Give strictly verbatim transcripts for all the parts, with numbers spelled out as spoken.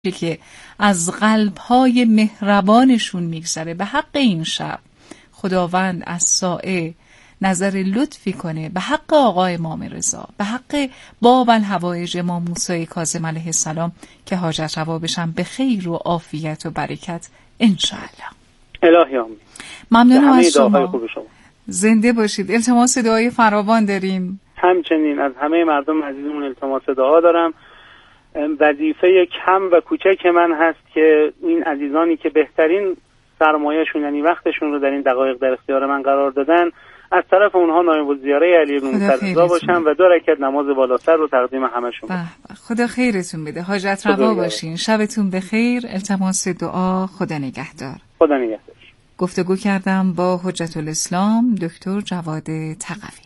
که از قلب‌های مهربانشون میگذره. به حق این شب خداوند از سائه نظر لطفی کنه، به حق آقا امام رضا، به حق باب الحوایج امام موسی کاظم علیه السلام که حاجت روا بشن به خیر و عافیت و برکت انشاءالله. الهی آمین. ممنونم از شما. شما زنده باشید. التماس دعای فراوان داریم. همچنین از همه مردم عزیزمون التماس دعا دارم. وظیفه کم و کوچک من هست که این عزیزانی که بهترین سرمایه‌شون یعنی وقتشون رو در این دقایق در اختیار من قرار دادن، از طرف اونها نایب الزیاره علی بن موسی رضا باشم و دو رکعت نماز بالاتر رو تقدیم همشون کنم. خدا خیرتون بده. حاجت روا باشین. شبتون بخیر. التماس دعا. خدا نگهدار. خدا نگهدار. گفتگو کردم با حجت الاسلام دکتر جواد تقوی.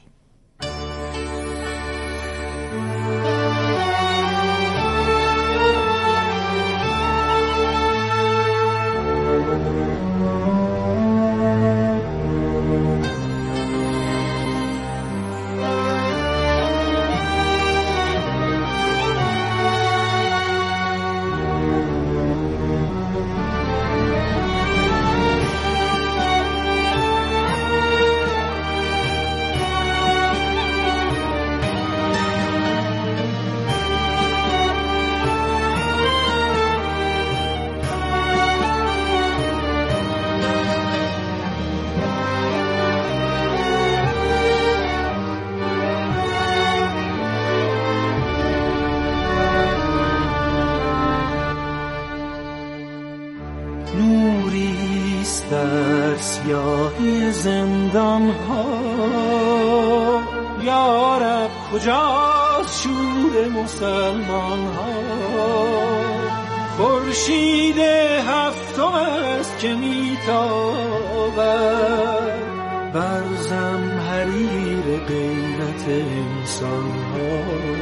در سیاهی زندان ها یا رب کجاست شور مسلمان ها؟ خورشید هفتم است که میتابد بر زمهریر غیرت انسان ها.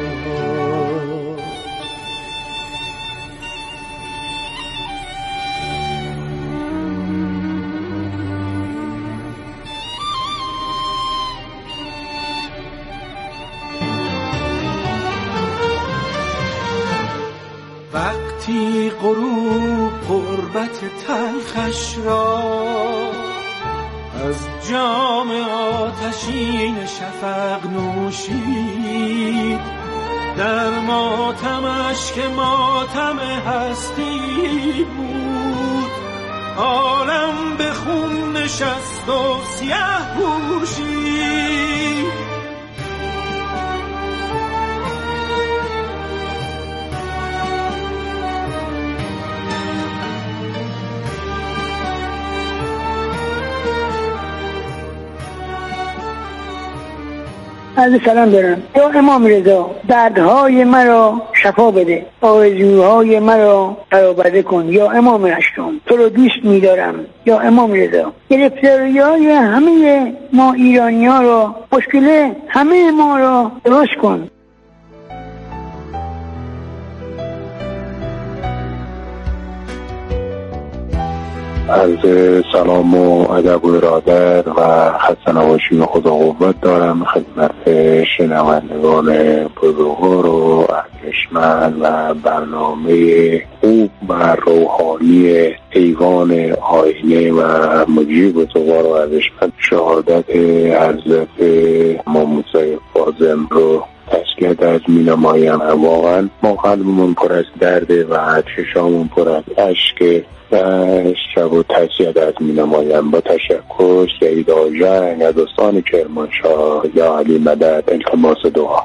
وقتی غروب غربت تلخش را از جام آتشین شفق نوشید، در ماتمش که ماتم هستی بود، عالم به خون نشست و سیاه پوشید. عرض سلام دارم. یا امام رضا دردهای مرا شفا بده، آرزوهای مرا برآورده کن. یا امام هشتم تو رو دوست می‌دارم. یا امام رضا گرفتاری‌های همه ما ایرانی‌ها رو، مشکل همه ما رو درست کن. عرض سلام و ادب و ارادت و خسته نباشید و خدا قوت دارم خدمت شنوندگان بزرگوار و ارجمند و برنامه خوب و روحانی ایوان آینه و مجیب بزرگوار و ارجمند. شهادت حضرت امام موسی کاظم رو تسلیت از می نمایم. واقعا ما قلبمون پر از درده و چشامون پر از اشک و شب و تسلیت از می نمایم. با تشکر سید آژنگ از استان کرمانشاه. یا علی مدد. التماس دعا.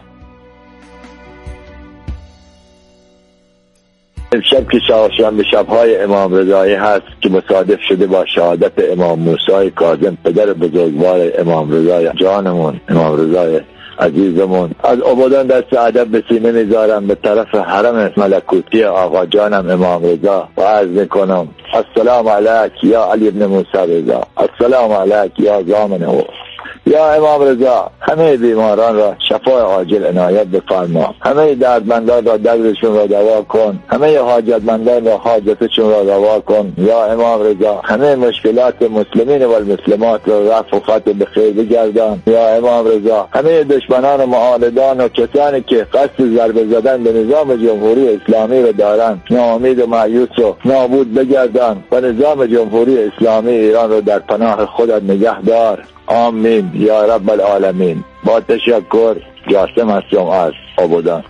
امشب که چهارشنبه شب‌های امام رضایی هست که مصادف شده با شهادت امام موسی کاظم پدر بزرگوار امام رضای جانمون، امام رضای عزیزمون، از عبادان دست ادب به سینه میذارم به طرف حرم ملکوتی آقا جانم امام رضا و عرض میکنم السلام علیک یا علی بن موسی رضا، السلام علیک یا زامن او، یا امام رضا همه بیماران را شفای عاجل عنایت بفرما، همه دردمندان را دردشون را دوا کن، همه حاجتمندان را حاجتشون را روا کن. یا امام رضا همه مشکلات مسلمین و المسلمات را رفع و فتح بخیر بگردان. یا امام رضا همه دشمنان و معاندان و کسانی که قصد ضربه زدن به نظام جمهوری اسلامی را دارند ناامید و مایوس و نابود بگردان و نظام جمهوری اسلامی ایران را در پناه خودت نگه دار. آمین یا رب العالمین. با تشکر. جاسم هستم از آبادان.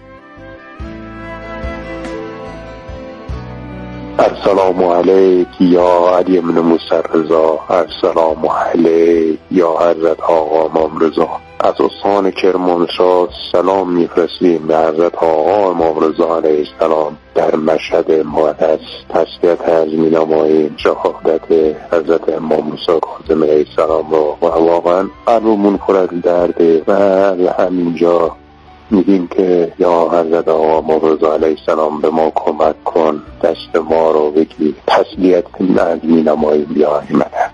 السلام علیک یا علی بن موسی رضا. السلام علیک یا حضرت آقا امام رضا. از استان کرمانشاه سلام میفرستیم به حضرت آقا امام رضا علیه السلام. در مشهد مقدس تسلیت از میناماییم شهادت حضرت امام موسی کاظم علیه السلام را و واقعا قلبمون پر از درده و همینجا میگیم که یا حضرت آقا امام رضا علیه السلام به ما کمک کن، دست ما رو بگیر، تسلیت از میناماییم یا مدد.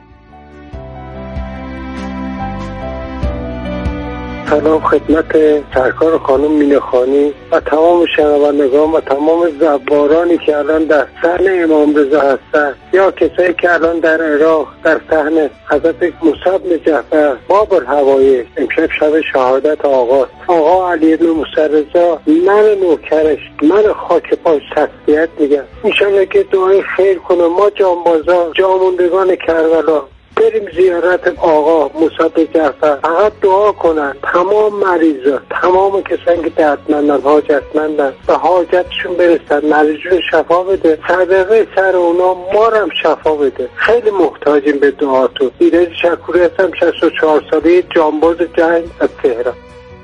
سلام خدمت سرکار خانم میناخانی و تمام شنوندگان و تمام زبارانی که الان در صحن امام رضا هستند یا کسایی که الان در عراق در صحن حضرت موسی بن جعفر باب الهوایج. امشب شب شهادت آقا آقا علی بن موسی رضا، من نوکرش، من خاک پاش تسلیت میگم. انشالله که دعای خیر کنه ما جانبازا جاموندگان کربلا بریم زیارت آقا موسی بن جعفر، فقط دعا کنن تمام مریضا، تمام کسانی که دردمندن، حاجتمندن و حاجتشون برسن، مریضشون شفا بده، صدقه سر اونا ما رو هم شفا بده. خیلی محتاجیم به دعاتون. ایرج شکوری هستم، شصت و چهار ساله، جانباز جنگ از تهران.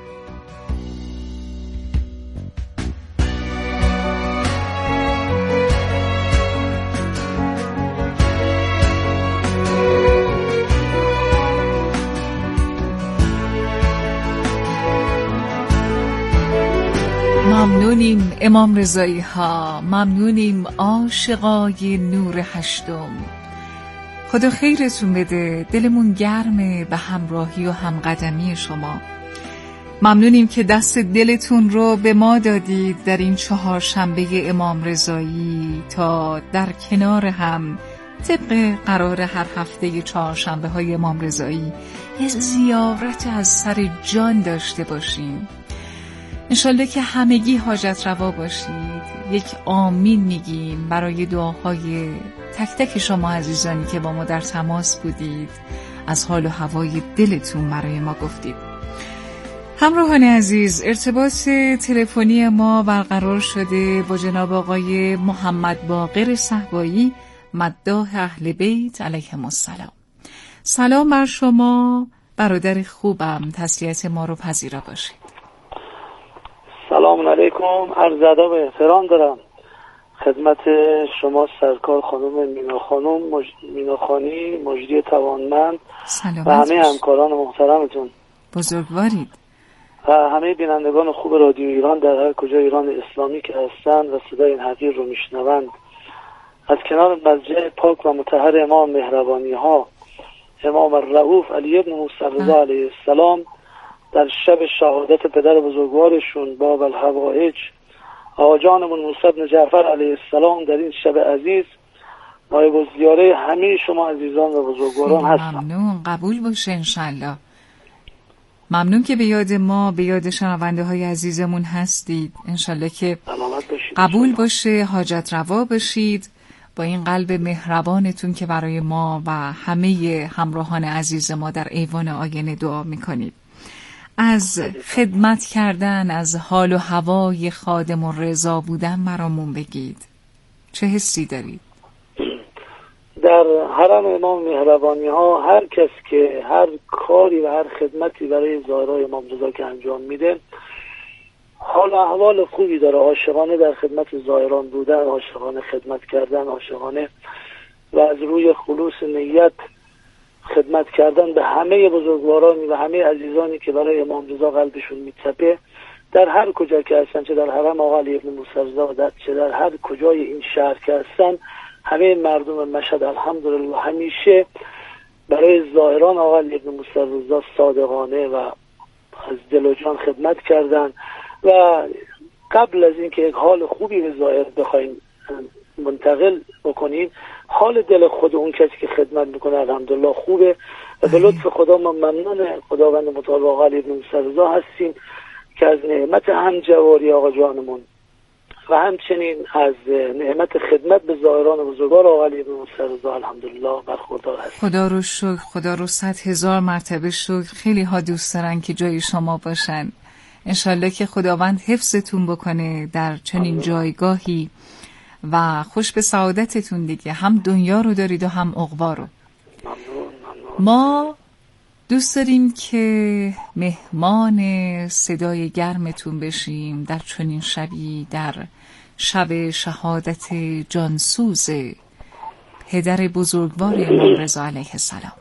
ممنونیم امام رضایی ها، ممنونیم عاشقای نور هشتم. خدا خیرتون بده، دلمون گرمه به همراهی و همقدمی شما. ممنونیم که دست دلتون رو به ما دادید در این چهارشنبه امام رضایی تا در کنار هم طبق قرار هر هفته چهارشنبه های امام رضایی یه زیارت از سر جان داشته باشیم. انشالله که همگی حاجت روا باشید. یک آمین میگیم برای دعاهای تک تک شما عزیزانی که با ما در تماس بودید، از حال و هوای دلتون برای ما گفتید. همراهان عزیز، ارتباط تلفنی ما برقرار شده با جناب آقای محمد باقر صهبایی، مداح اهل بیت علیهم السلام. سلام بر شما برادر خوبم، تسلیت ما رو پذیرا باشید. سلام علیکم، عرض ادب و احترام دارم خدمت شما سرکار خانم مینا خانم مج... مینا خانی مجدی توانمند و همه همکاران محترمتون. بزرگوارید. و همه بینندگان خوب رادیو ایران در هر کجا ایران اسلامی که هستند و صدای این حقیر رو میشنوند. از کنار مسجد پاک و مطهر امام مهربانی ها امام الرؤوف علی بن موسی رضا علیه السلام در شب شهادت پدر بزرگوارشون باب الهوایج آقا جانمون موسی بن جعفر علیه السلام در این شب عزیز نایب الزیاره همه شما عزیزان و بزرگواران هستم. ممنون، قبول باشه انشالله. ممنون که به یاد ما، به یاد شنونده های عزیزمون هستید. انشالله که قبول باشه، حاجت روا باشید با این قلب مهربانتون که برای ما و همه همراهان عزیز ما در ایوان آینه دعا میکنید. از خدمت کردن، از حال و هوای خادم و رضا بودن برامون بگید. چه حسی دارید؟ در حرم امام مهربانی ها هر کس که هر کاری و هر خدمتی برای زائرای امام رضا که انجام میده حال و احوال خوبی داره. عاشقانه در خدمت زائران بودن، عاشقانه خدمت کردن، عاشقانه و از روی خلوص نیت خدمت کردن به همه بزرگوارانی و همه عزیزانی که برای امام رضا قلبشون میتپه در هر کجا که هستن، چه در حرم آقا علی بن موسی رضا و چه در هر کجای این شهر که هستن، همه مردم مشهد الحمدلله همیشه برای زائران آقا علی ابن موسی رضا صادقانه و از دل و جان خدمت کردن و قبل از اینکه یک حال خوبی به زائر بخوایم منتقل بکنیم، حال دل خود اون کسی که خدمت میکنه الحمدلله خوبه و به لطف خدا ما ممنون خداوند متعال آقا علی ابن موسی رضا هستیم که از نعمت هم جواری آقا جانمون و همچنین از نعمت خدمت به زائران بزرگوار آقا علی ابن موسی رضا الحمدلله برخوردار هستیم. خدا رو شکر، خدا رو صد هزار مرتبه شکر. خیلی ها دوست دارن که جای شما باشن. انشالله که خداوند حفظتون بکنه در چنین جایگاهی و خوش به سعادتتون دیگه، هم دنیا رو دارید و هم عقبا رو. ما دوست داریم که مهمان صدای گرمتون بشیم در چنین شبی، در شب شهادت جانسوز پدر بزرگوار امام رضا علیه السلام.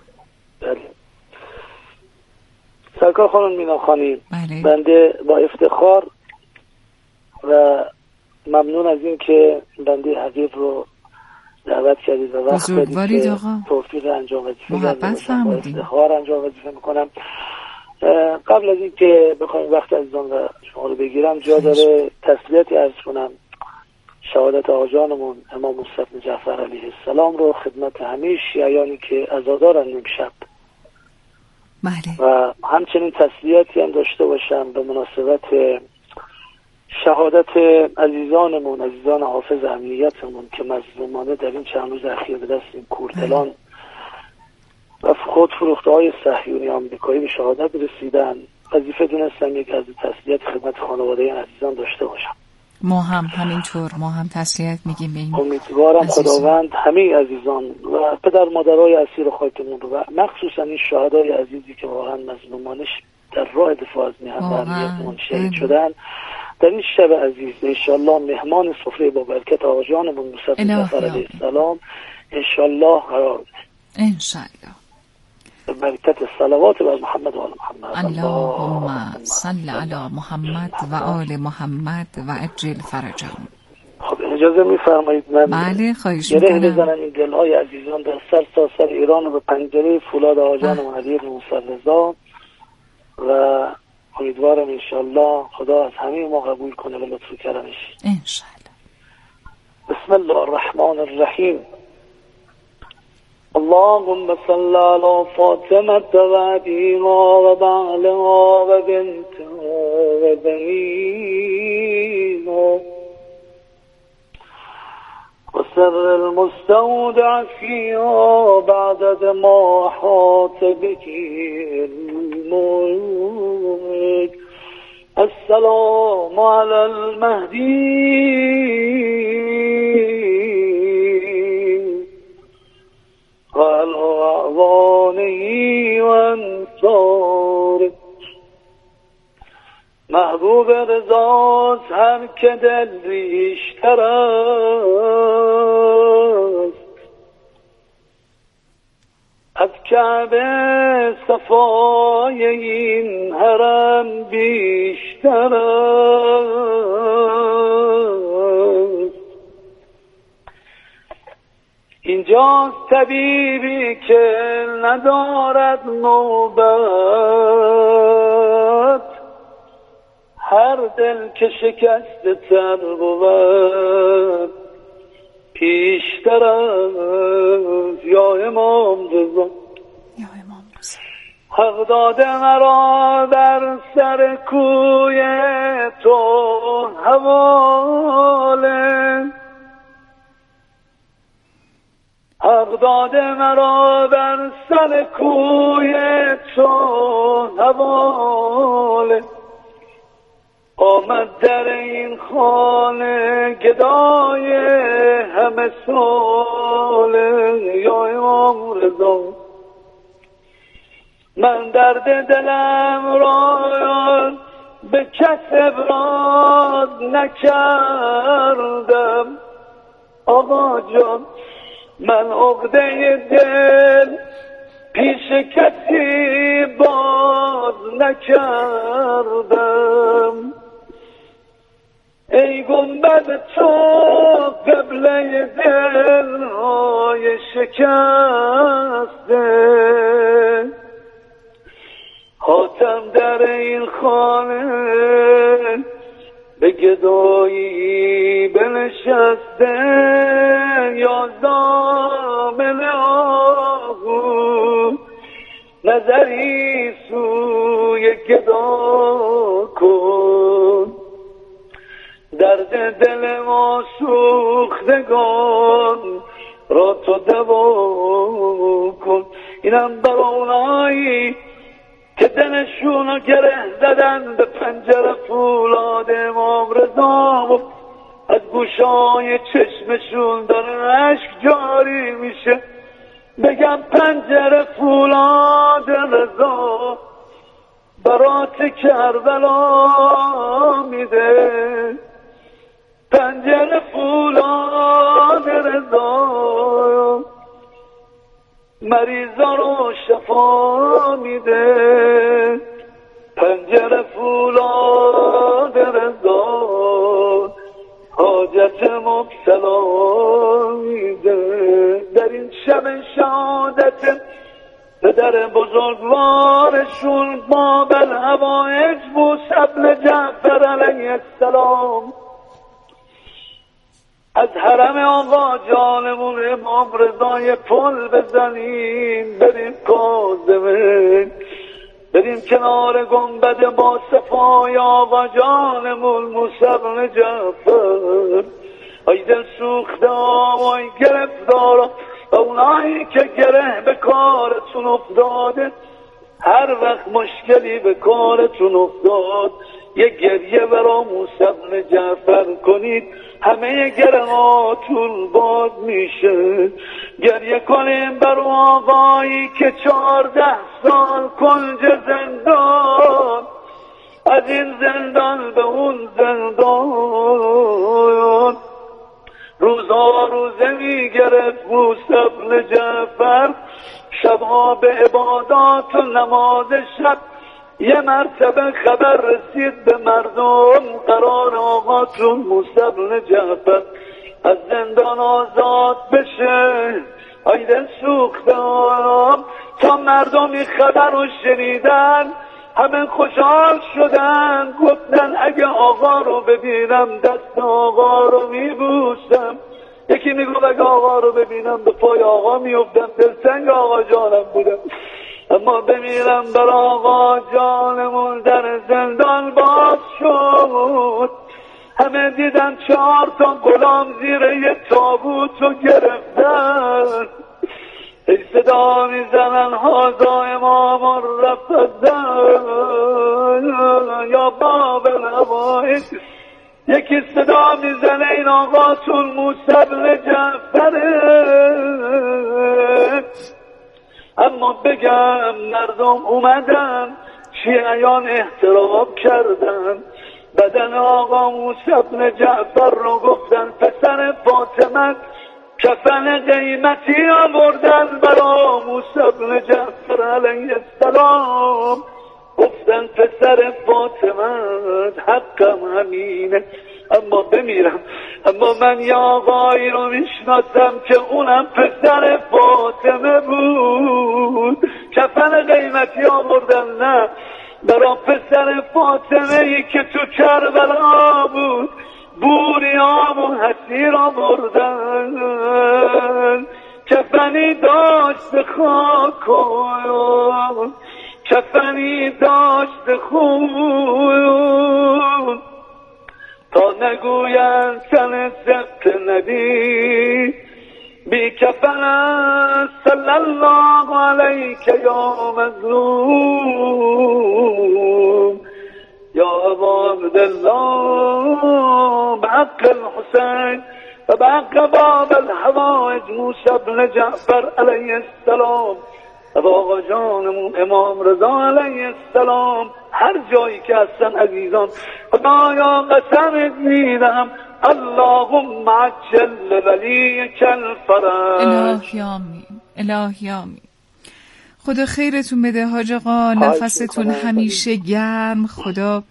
سرکار خانم میناخانی، بله. بنده با افتخار و ممنون از این که بنده حبیب رو دعوت کردید و وقت دادید که توفیق انجام وظیفه محبت فرمودید. با افتخار انجام وظیفه میکنم. قبل از این که بخوایم وقت عزیزان و شما رو بگیرم، جا داره تسلیتی عرض کنم شهادت آقا جانمون امام موسی بن جعفر علیه السلام رو خدمت همه شیعیانی که عزادارن امشب. بله. و همچنین تسلیتی هم داشته باشم به مناسبت شهادت عزیزانمون، عزیزان حافظ امنیتمون که مظلومانه در این چند روز اخیر به دست این کورتلان و خود فروخته های صهیونی آمریکایی به شهادت رسیدن. وظیفه دونستم یک از تسلیت خدمت خانواده این عزیزان داشته باشم. ما هم همینطور، ما هم تسلیت میگیم به این امیدوارم خداوند همه عزیزان و پدر مادرای اسیر خاکمون رو و مخصوصا این شهدای عزیزی که واقعا مظلومانش در راه دفاع از میهن و امنیتمون شهید شدن در این شب عزیز انشالله مهمان سفره با برکت آقا جانمون موسی بن جعفر علیه السلام انشالله قرار بده. انشالله. به برکت صلوات بر محمد و آل محمد. اللهم صل علی محمد و آل محمد و عجل فرجهم. خب اجازه میفرمایید من بله خواهش میکنم میکنم بزنم این دلهای عزیزان در سر تا سر ایران و به پنجره فولاد آقا جانمون علی ابن موسی رضا و امیدوارم انشالله خدا از همه ما قبول کنه و لطف کرمش انشالله. بسم الله الرحمن الرحیم. اللهم صل على فاطمة وعديها وبعلها وبنتها وبنيها وسر المستودع فيها بعدد ما أحاط به الملك. السلام على المهدي وعلى أعوانه وانصاره. محبوب رضاست هر که دل ریشتر است، از کعبه صفای این حرم بیشتر است. اینجاست طبیبی که ندارد نوبت، هر دل که شکسته تر بود پیشتر است. یا امام رضا، یا امام رضا، حق داده مرا در سر کوی تو حواله، حق داده مرا بر سر کوی تو حواله. آمد در این خانه گدای همه ساله. یا امام رضا، من درد دلم را به کس ابراز نکردم. آقا جان، من عقده دل پیش کسی باز نکردم. ای گنبد تو قبله دلهای شکسته، حاتم در این خانه به گدایی بنشسته، یا زامن آهو نظری سوی گدا کن، درد دل ما سوختگان را تو دوا کن. اینم بر اونایی که دلشونو گره زدن به پنجره فولاد امام رضا و از گوشای چشمشون داره اشک جاری میشه، بگم پنجره فولاد رضا برات کربلا میده، پنجره فولاد رضا مریضا رو شفا میده، پنجره فولاد رضا حاجت مبتلا میده. در این شب شهادت پدر بزرگوارشون باب الهوایج موسی بن جعفر علیه السلام از حرم آقا جانمون امام رضای پل بزنیم، بریم کاظمه، بریم کنار گنبد با صفای آقا جانمون موسی بن جعفر. ای دل سوخته آوای گرفتارا و اونایی که گره به کارتون افتاده، هر وقت مشکلی به کارتون افتاد یه گریه برا موسی بن جعفر کنید، همه گرهاتون باد میشه. گریه کنیم بر آقایی که چهارده سال کنج زندان، از این زندان به اون زندان روزها روزه میگرفت موسی بن جعفر، شبها به عبادات و نماز شب. یه مرتبه خبر رسید به مردم قرار آقاتون موسی بن جعفر از زندان آزاد بشه. ای دل سوختم تا مردم این خبر رو شنیدن همه خوشحال شدن، گفتن اگه آقا رو ببینم دست آقا رو میبوسم. یکی میگو اگه آقا رو ببینم به پای آقا میافتم، دلتنگ آقا جانم بودم، اما بمیرم بر آقا جانمون در زندان باز شد. همه دیدن چهار تا غلام زیر یه تابوت رو گرفتن، ای صدا میزنن هازا امام رفضن یا باب الهوایج. یکی صدا میزنه این آقاتون موسی بن جعفره. اما بگم مردم اومدن شیعیان احترام کردن، بدن آقا موسی بن جعفر رو گفتن پسر فاطمه، کفن قیمتی آوردن برا موسی بن جعفر علیه السلام، گفتن پسر فاطمه حقم همینه، اما بمیرم. اما من یا آقایی رو میشناسم که اونم پسر فاطمه بود، کفن قیمتی آوردن نه برا پسر فاطمه ای که تو کربلا بود، بوریام و حسیر آوردن، کفنی داشت خاک، کفنی داشت خون، تا نگوین تن زبط نبی بی کفن صلی الله علیک یا مظلوم یا ابا عبدالله بحق الحسین و بحق باب الحوائج موسی بن جعفر علیه السلام و آقا جانمون امام رضا علیه السلام. هر جایی که هستن عزیزان خدایا قسمت میدم اللهم عجل ولیک الفرج. الهی آمین، الهی آمین. خدا خیرتون بده حاج آقا، نفستون همیشه گرم، خدا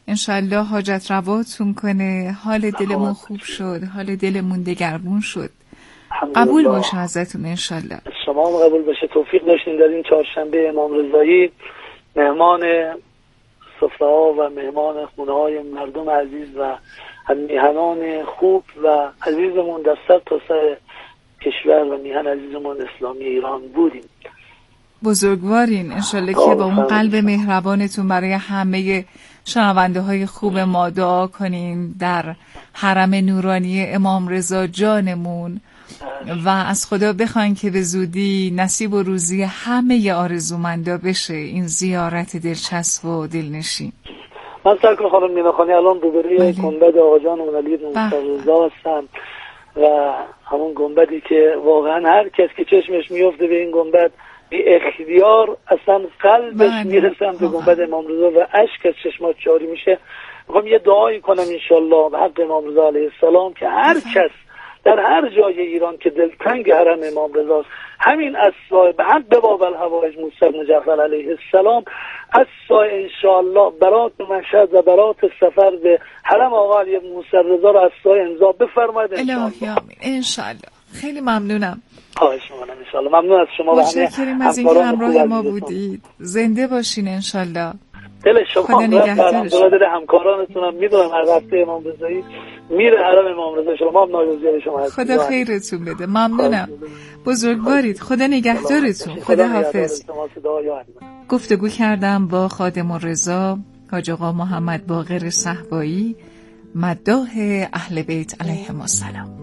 انشالله حاجت رواتون کنه، حال دلمون خوب شد، حال دلمون دگرگون شد. قبول باشه ازتون انشالله. شما هم قبول باشه. توفیق داشتین در این چهارشنبه امام رضایی مهمان سفره ها و مهمان خونه های مردم عزیز و میهنان خوب و عزیزمون در سر تا سر کشور و میهن عزیزمون اسلامی ایران بودیم. بزرگوارین انشالله که با اون قلب مهربانتون برای همه شنونده های خوب ما دعا کنین در حرم نورانی امام رضا جانمون و از خدا بخواین که به زودی نصیب و روزی همه آرزومندا بشه این زیارت دلچسب و دلنشین. من سرکار خانم میناخانی الان روبروی گنبد آقا جان علی رضا هستم و همون گنبدی که واقعا هر کس که چشمش میفته به این گنبد بی اختیار اصلا قلبش میرسه به گنبد امام رضا و اشک از چشمات جاری میشه. میخوام یه دعایی کنم انشالله به حق امام رضا علیه السلام که هر کس در هر جای ایران که دلتنگ حرم امام رضاست همین اسای به حق باب الهوایج موسی بن جعفر علیه السلام اسای انشالله برات مشهد و برات سفر به حرم آقا علی موسی رضا رو اسای امضا بفرمایید انشالله. آمین انشالله. خیلی ممنونم. خواهش می‌کنم انشالله. ممنون از شما و متشکریم از اینکه همراه ما بودید. زنده باشین انشالله. دل شما دل همکارانتونم میدونم هر هفته امام رضایی میره حرم امام رضا. شما هم نایوزی شما هستید. خدا خیرتون بده. ممنونم. بزرگوارید. خدا نگهدارتون. خدا حافظ. گفتگو کردم با خادم الرضا حاج آقا محمد باقر صهبایی مداح اهل بیت علیهم السلام.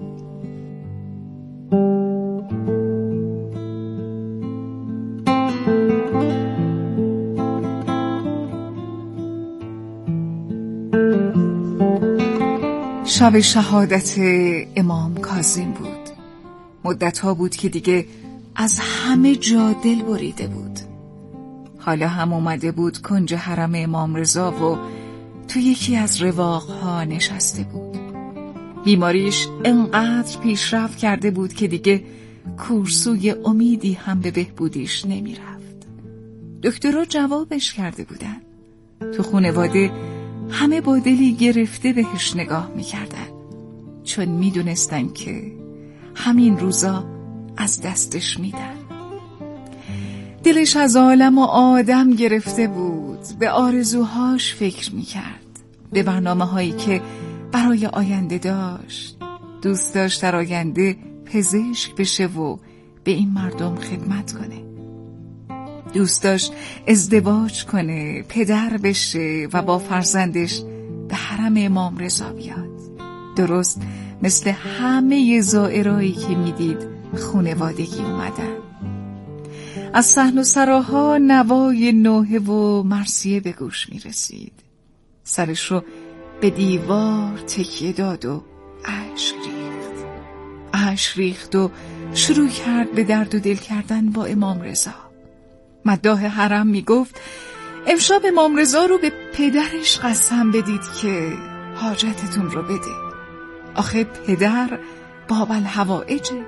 شب شهادت امام کاظم بود. مدت‌ها بود که دیگه از همه جا دل بریده بود. حالا هم اومده بود کنج حرم امام رضا و تو یکی از رواق‌ها نشسته بود. بیماریش انقدر پیشرفت کرده بود که دیگه کورسوی امیدی هم به بهبودیش نمی رفت. دکترها جوابش کرده بودن. تو خانواده همه با دلی گرفته بهش نگاه می کردن چون می دونستن که همین روزا از دستش میدن. دلش از عالم و آدم گرفته بود. به آرزوهاش فکر می کرد، به برنامه هایی که برای آینده داشت. دوست داشت در آینده پزشک بشه و به این مردم خدمت کنه. دوست داشت ازدواج کنه، پدر بشه و با فرزندش به حرم امام رضا بیاد. درست مثل همه زائرایی که میدید خانوادگی اومدن. از صحن و سراها نوای نوحه و مرثیه به گوش میرسید. سرش رو به دیوار تکیه داد و اشک ریخت. اشک ریخت و شروع کرد به درد و دل کردن با امام رضا. مداح حرم میگفت امشب امام رضا رو به پدرش قسم بدید که حاجتتون رو بده. آخه پدر باب الحوائجه.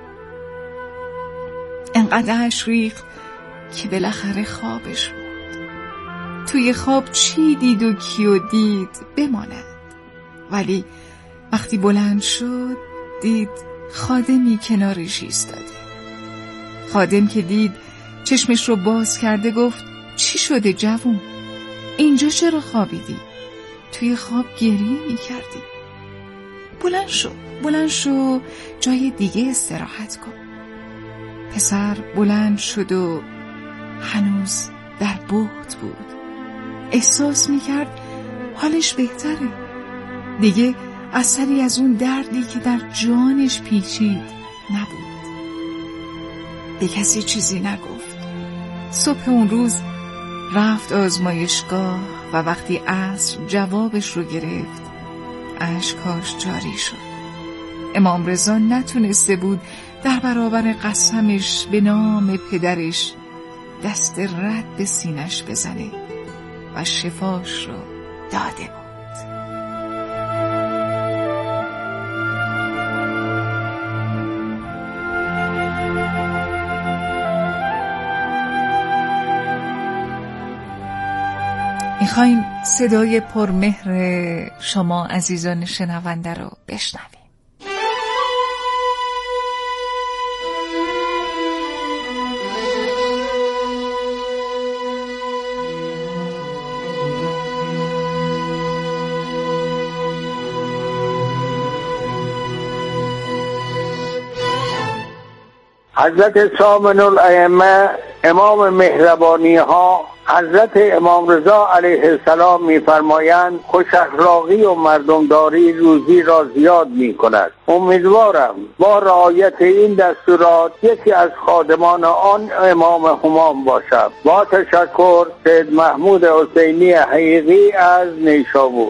انقدر اشک ریخت که بالاخره خوابش بود. توی خواب چی دید و کیو دید بماند. ولی وقتی بلند شد دید خادمی کنارش ایستاده. خادم که دید چشمش رو باز کرده گفت چی شده جوون؟ اینجا چرا خوابیدی؟ توی خواب گریه می کردی. بلند شو بلند شو جای دیگه استراحت کن. پسر بلند شد و هنوز در بهت بود. احساس می کرد حالش بهتره. دیگه اثری از اون دردی که در جانش پیچید نبود. به کسی چیزی نگفت. صبح اون روز رفت آزمایشگاه و وقتی عصر جوابش رو گرفت اشکاش جاری شد. امام رضا نتونسته بود در برابر قسمش به نام پدرش دست رد به سینش بزنه و شفاش رو داده بود. این میخوایم صدای پرمهر شما عزیزان شنونده رو بشنویم. حضرت سامن الائمه امام مهربانی ها حضرت امام رضا علیه السلام می‌فرمایند خوش اخلاقی و مردمداری روزی را زیاد می‌کند. امیدوارم با رعایت این دستورات یکی از خادمان آن امام همام باشم. با تشکر، سید محمود حسینی حقیقی از نیشابور.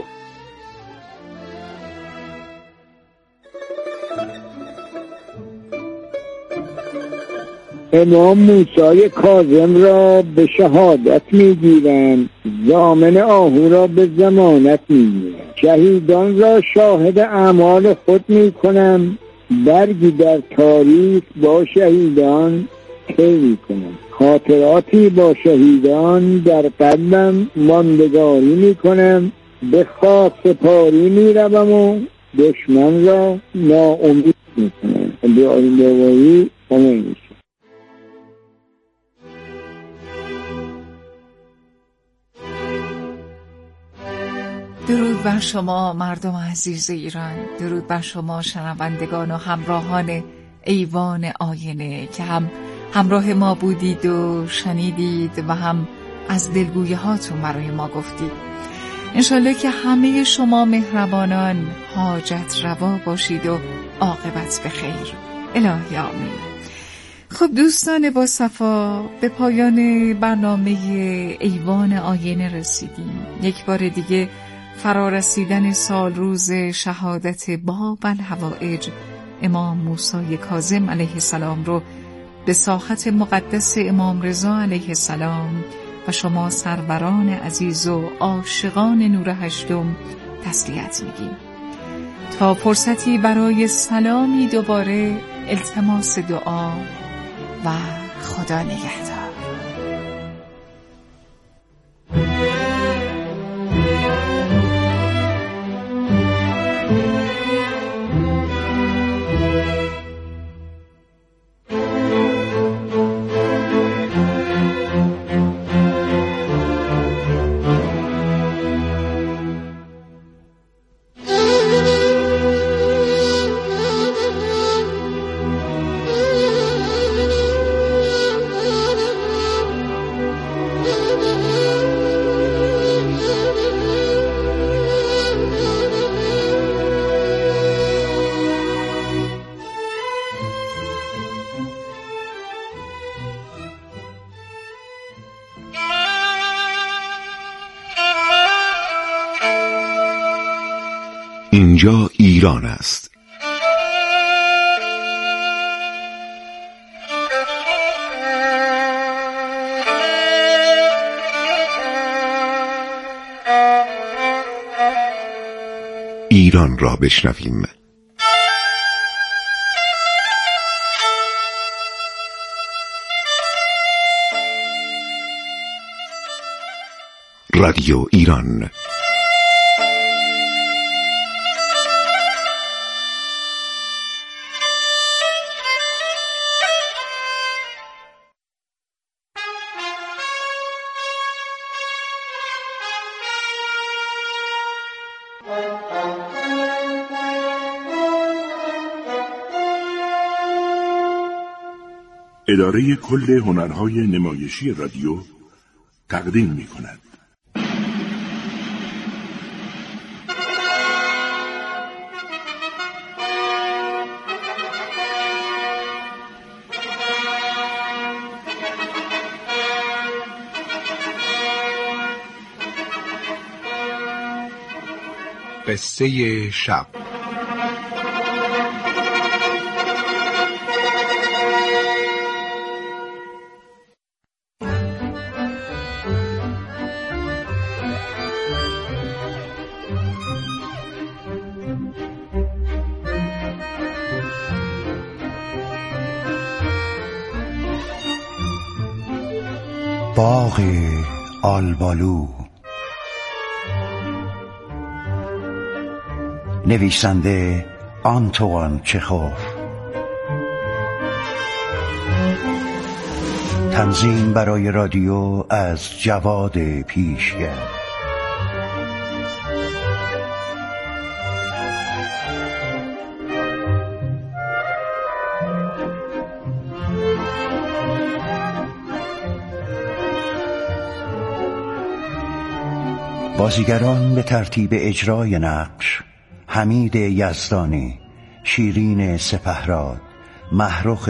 امام موسی کاظم را به شهادت میگیرند، ضامن آهو را به ضمانت میگیرند، شهیدان را شاهد اعمال خود میکنم، برگی در تاریخ با شهیدان طی میکنم، خاطراتی با شهیدان در قلبم ماندگاری میکنم، به خاک سپاری میروم و دشمن را ناامید میکنم. به آیین دوایی امید. درود بر شما مردم عزیز ایران، درود بر شما شنوندگان و همراهان ایوان آینه که هم همراه ما بودید و شنیدید و هم از دلگویه هاتون برای ما گفتید. انشالله که همه شما مهربانان حاجت روا باشید و عاقبت به خیر. الهی آمین. خب دوستان با صفا، به پایان برنامه ایوان آینه رسیدیم. یک بار دیگه فرارسیدن سال روز شهادت باب الحوائج امام موسی کاظم علیه السلام رو به ساحت مقدس امام رضا علیه السلام و شما سروران عزیز و عاشقان نور هشتم تسلیت میگیم. تا فرصتی برای سلامی دوباره، التماس دعا و خدا نگهدار. اینجا ایران است. ایران را بشنویم. رادیو ایران. اداره کل هنرهای نمایشی رادیو تقدیم می کند. قصه شب. باغ آلبالو. نویسنده آنتوان چخوف، تنظیم برای رادیو از جواد پیشگر. بازیگران به ترتیب اجرای نقش: حمید یزدانی، شیرین سپهراد، محروخ